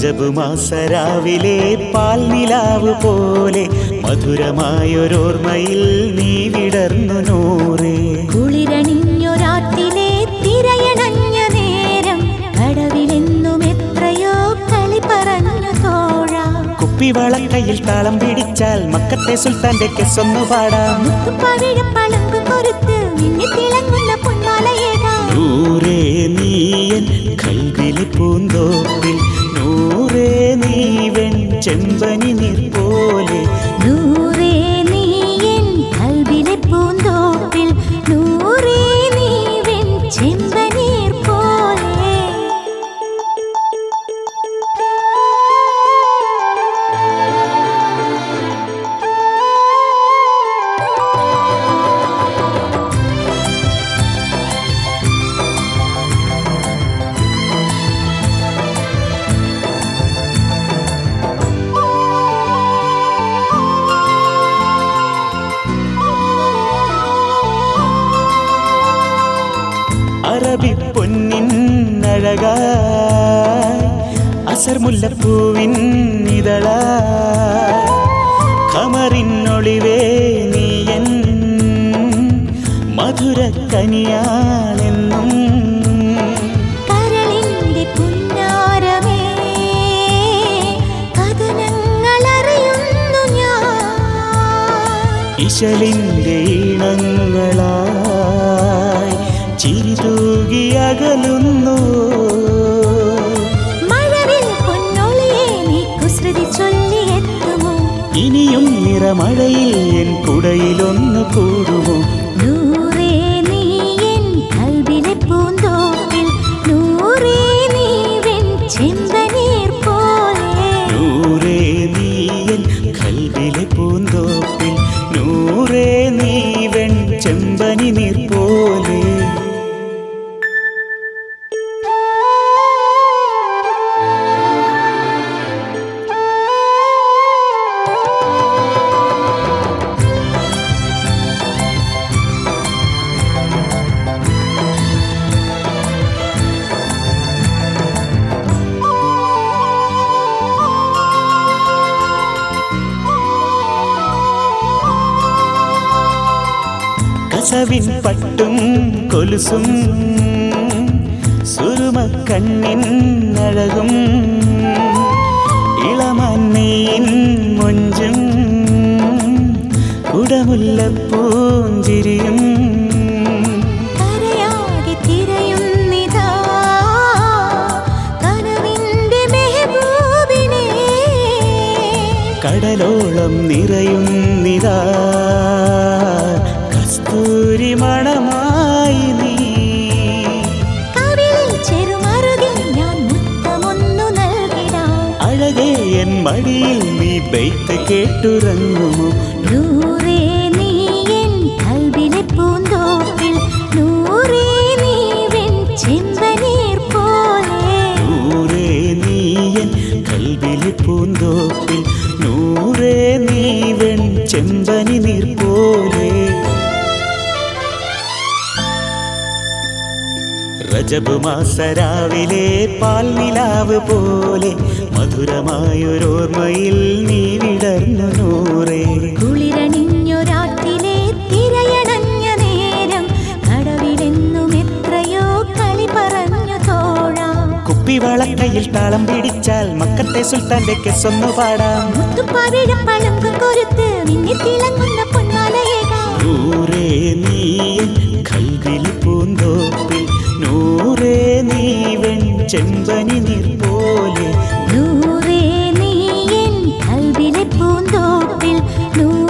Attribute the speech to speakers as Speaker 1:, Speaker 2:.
Speaker 1: റജബ് മാസരാവിലെ പാൽനിലാവ് പോലെ മധുരമായൊരോർമ്മയിൽ നീ വിടർന്നു നൂറേ.
Speaker 2: കുളിരണിഞ്ഞൊരാട്ടിലെ തിരയണഞ്ഞ നേരം കടവിലെന്നും എത്രയോ കളി പറഞ്ഞു തോഴ.
Speaker 1: കുപ്പിവളക്കയിൽ താളം പിടിച്ചാൽ മക്കത്തെ സുൽത്താന്റെ കെസ്സൊന്നു പാടാം.
Speaker 2: പവിഴപ്പളങ്ക് കൊരുത്ത് മിന്നി തിളങ്ങുന്ന പൊന്മാലയേകാം.
Speaker 1: നൂറേ നീയൻ കൽവിലെ പൂന്തോപ്പിൽ, നൂറേ നീ വെൺ ചെമ്പനി നീർ പോലെ.
Speaker 2: നൂറേ നീയൻ കൽവിലെ പൂന്തോപ്പിൽ, നൂറേ നീ വെൺ ചെമ്പനീർ പോലെ.
Speaker 1: അറബിപ്പൊന്നിൻ അഴകായി അസർ മുല്ലപ്പൂവിൻ ഇതളായി ഖമറിനൊളിവേ നീയൻ മധുരക്കനിയാണെന്നും.
Speaker 2: കരളിന്റെ പുന്നാരമേ കഥനങ്ങളറിയുന്നു ഞാൻ.
Speaker 1: ഇശലിന്റെ ഈണങ്ങളായി ചിരിതൂകിയകലുന്നു.
Speaker 2: മഴവിൽ പൊന്നൊളിയെ നീ കുസൃതി ചൊല്ലിയെത്തുമോ?
Speaker 1: ഇനിയും നിറമഴയിൽ എൻ കുടയിലൊന്നു കൂടുമോ?
Speaker 2: നൂറേ നീയൻ കൽവിലെ പൂന്തോപ്പിൽ, നൂറേ നീ വെൺ ചെമ്പനീർ പോലെ.
Speaker 1: നൂറേ നീയൻ കൽവിലെ പൂന്തോപ്പിൽ, നൂറേ നീ വെൺ ചെമ്പനി നീർ പോലെ. കസവിൻ പട്ടും കൊലുസും സുറുമക്കണ്ണിൻ അഴകും ഇളമന്നീൻ മൊഞ്ചും കുടമുല്ലപ്പൂഞ്ചിരിയും.
Speaker 2: കരയാതെ തിരയുന്നിതാ കനവിന്റെ മെഹബൂബിനെ.
Speaker 1: കടലോളം നിറയുന്നിതാ കസ്തൂരി മണമായി നീ.
Speaker 2: കവിളിൽ ചെറുമറുകിൽ ഞാൻ മുത്തമൊന്നു നൽകിടാം.
Speaker 1: അഴകേ എൻ മടിയിൽ നീ ബെയ്ത്ത് കേട്ടുറങ്ങുമോ?
Speaker 2: നൂറേ നീയൻ കൽവിലെ പൂന്തോപ്പിൽ, നൂറേ നീ വെൺ ചെമ്പനീർ പോലെ.
Speaker 1: നൂറേ നീയൻ കൽവിലെ പൂന്തോപ്പിൽ, നൂറേ നീ വെൺ ചെമ്പനി നീർ പോലെ. റജബ് മാസരാവിലെ പാൽനിലാവ് പോലെ മധുരമായൊരോർമ്മയിൽ നീ വിടർന്നു നൂറേ.
Speaker 2: കുളിരണിഞ്ഞൊരാട്ടിലെ തിരയണഞ്ഞ നേരം കടവിലെന്നും എത്രയോ കളി പറഞ്ഞു തോഴ.
Speaker 1: കുപ്പിവളക്കയിൽ താളം പിടിച്ചാൽ മക്കത്തെ സുൽത്താന്റെ കെസ്സൊന്നു പാടാം.
Speaker 2: പവിഴപ്പളങ്ക് കൊരുത്ത് മിന്നി തിളങ്ങുന്ന പൊന്മാലയേകാം.
Speaker 1: നൂറേ നീയൻ കൽവിലെ പൂന്തോപ്പിൽ, നൂറേ നീ വെൺ ചെമ്പനി നീർ പോലെ.
Speaker 2: നൂറേ നീയൻ കൽവിലെ പൂന്തോപ്പിൽ,